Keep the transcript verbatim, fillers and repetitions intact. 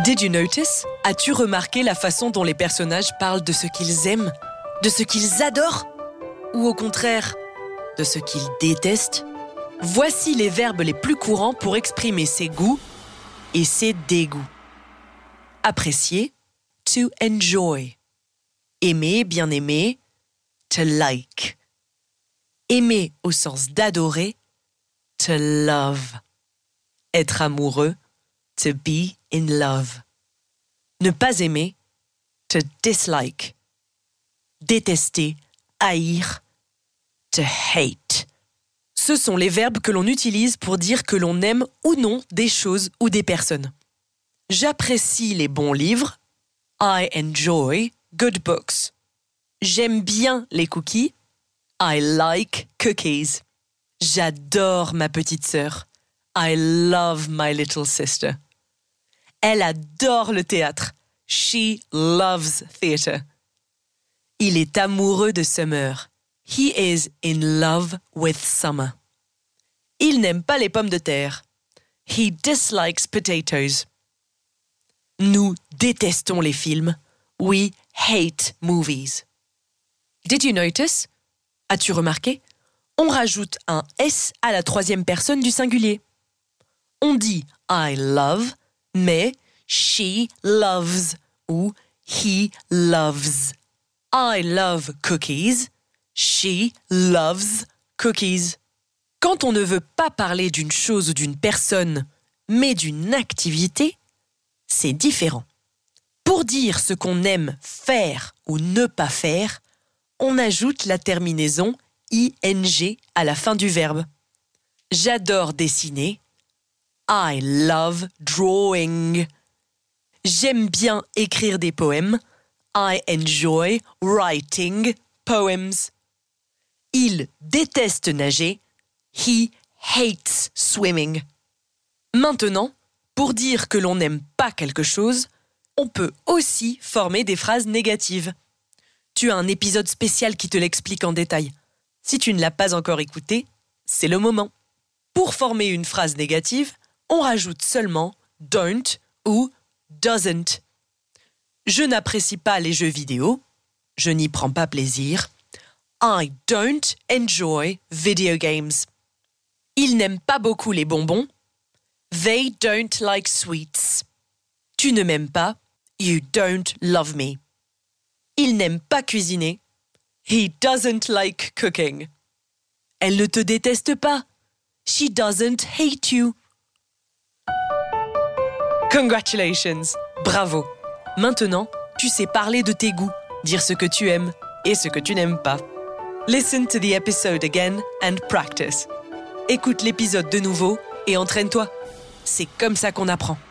Did you notice? As-tu remarqué la façon dont les personnages parlent de ce qu'ils aiment, de ce qu'ils adorent, ou au contraire, de ce qu'ils détestent? Voici les verbes les plus courants pour exprimer ses goûts et ses dégoûts. Apprécier, to enjoy. Aimer, bien aimer, to like. Aimer au sens d'adorer, to love. Être amoureux, to be in love. Ne pas aimer, to dislike. Détester, haïr, to hate. Ce sont les verbes que l'on utilise pour dire que l'on aime ou non des choses ou des personnes. J'apprécie les bons livres. I enjoy good books. J'aime bien les cookies. I like cookies. J'adore ma petite sœur. I love my little sister. Elle adore le théâtre. She loves theatre. Il est amoureux de Summer. He is in love with Summer. Il n'aime pas les pommes de terre. He dislikes potatoes. Nous détestons les films. We hate movies. Did you notice? As-tu remarqué? On rajoute un S à la troisième personne du singulier. On dit I love, mais she loves ou he loves. I love cookies. She loves cookies. Quand on ne veut pas parler d'une chose ou d'une personne, mais d'une activité, c'est différent. Pour dire ce qu'on aime faire ou ne pas faire, on ajoute la terminaison ing à la fin du verbe. J'adore dessiner. I love drawing. J'aime bien écrire des poèmes. I enjoy writing poems. Il déteste nager. He hates swimming. Maintenant, pour dire que l'on n'aime pas quelque chose, on peut aussi former des phrases négatives. Tu as un épisode spécial qui te l'explique en détail. Si tu ne l'as pas encore écouté, c'est le moment. Pour former une phrase négative, on rajoute seulement don't ou doesn't. Je n'apprécie pas les jeux vidéo. Je n'y prends pas plaisir. I don't enjoy video games. Ils n'aiment pas beaucoup les bonbons. They don't like sweets. Tu ne m'aimes pas. You don't love me. Il n'aime pas cuisiner. He doesn't like cooking. Elle ne te déteste pas. She doesn't hate you. Congratulations. Bravo. Maintenant, tu sais parler de tes goûts, dire ce que tu aimes et ce que tu n'aimes pas. Listen to the episode again and practice. Écoute l'épisode de nouveau et entraîne-toi. C'est comme ça qu'on apprend.